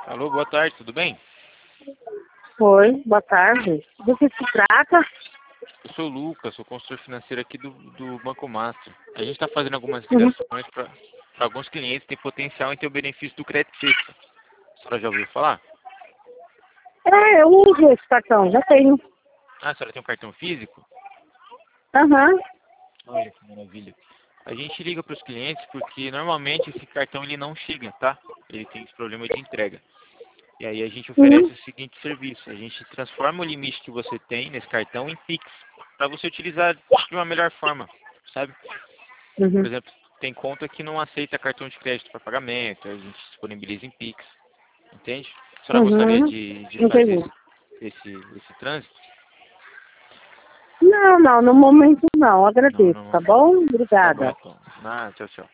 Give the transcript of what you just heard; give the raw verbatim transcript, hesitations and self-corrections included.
Alô, boa tarde, tudo bem? Oi, boa tarde. Do que se trata? Eu sou o Lucas, sou consultor financeiro aqui do, do Banco Master. A gente está fazendo algumas Uhum. ligações para alguns clientes que têm potencial em ter o benefício do crédito fixo. A senhora já ouviu falar? É, eu uso esse cartão, já tenho. Ah, a senhora tem um cartão físico? Aham. Olha que maravilha. A gente liga para os clientes porque normalmente esse cartão ele não chega, tá? Ele tem esse problema de entrega. E aí a gente oferece Uhum. o seguinte serviço. A gente transforma o limite que você tem nesse cartão em Pix, para você utilizar de uma melhor forma, sabe? Por Uhum. exemplo, tem conta que não aceita cartão de crédito para pagamento, a gente disponibiliza em Pix, entende? A senhora gostaria Uhum. de, de fazer Entendi. esse, esse, esse trânsito? Não, não, no momento não. Não, Agradeço, no tá momento. bom? Tá bom Obrigada. então. Ah, tchau, tchau.